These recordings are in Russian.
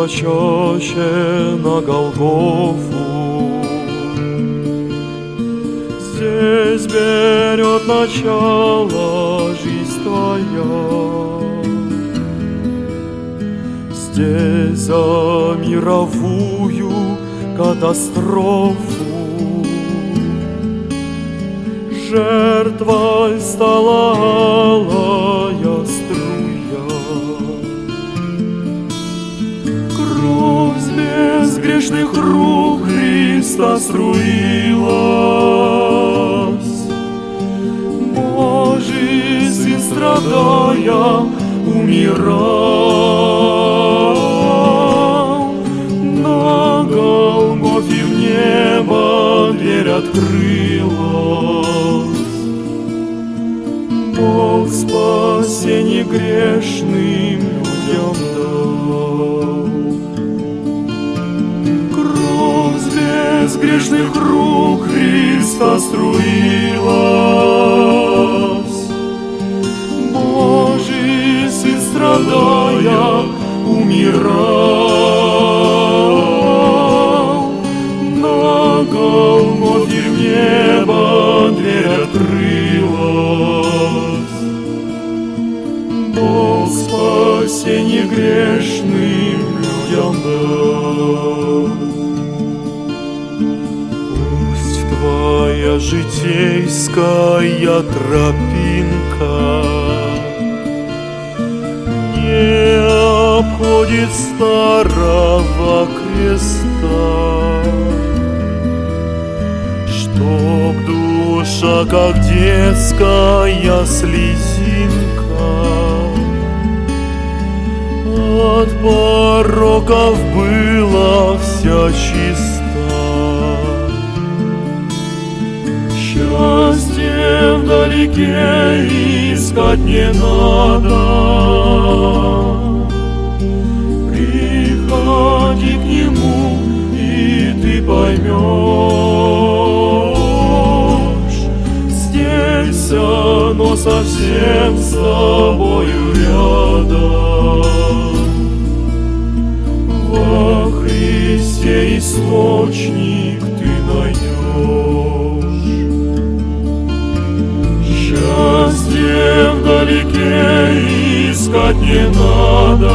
чаще на Голгофу. Здесь берет начало жизнь твоя. Здесь за мировую катастрофу жертвой стала алая струя. Кровь с безгрешных рук Христа струилась. Божий Сын, страдая, умирал. На Голгофе в небо дверь открылась. Бог спасение грешным людям дал. Кровь с безгрешных рук Христа струилась. Божий Сын, страдая, умирал. На Голгофе в небо дверь открылась. Бог спасение грешным людям дал. Пусть твоя житейская тропинка не обходит старого креста, чтоб душа, как детская слезинка, от пороков была вся чиста. Счастье вдалеке искать не надо. Приходи к Нему, и ты поймешь, здесь оно совсем с тобою рядом. Во Христе источник ты найдешь. Счастье вдалеке искать не надо.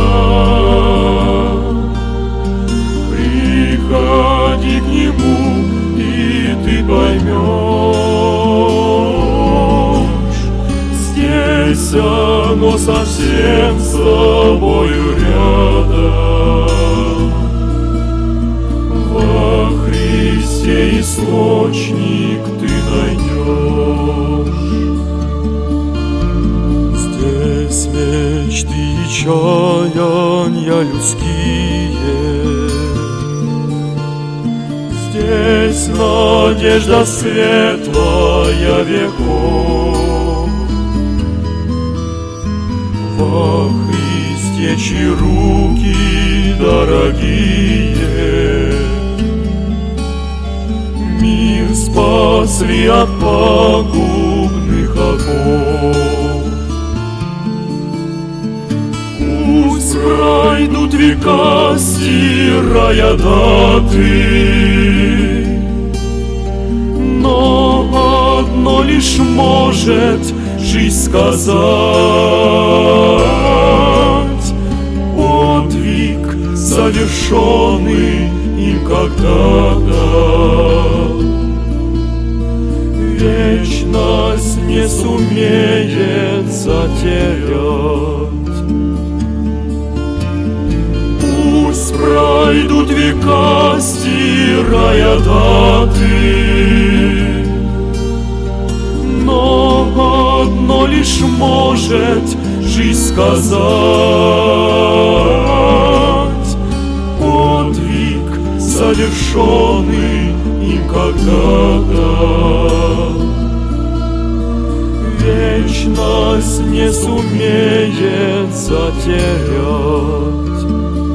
Приходи к Нему, и ты поймешь, здесь оно совсем с тобою рядом. Во Христе источник ты найдешь. Здесь мечты и чаяния людские, здесь надежда светлая веков. Во Христе, чьи руки дорогие, мир спасли от пагубных оков. Пусть пройдут века, стирая даты, но одно лишь может жизнь сказать: подвиг, совершенный им когда-то, вечность не сумеет затерять. Пусть пройдут века, стирая даты, но одно лишь может жизнь сказать: подвиг, совершенный им когда-то, вечность не сумеет затерять.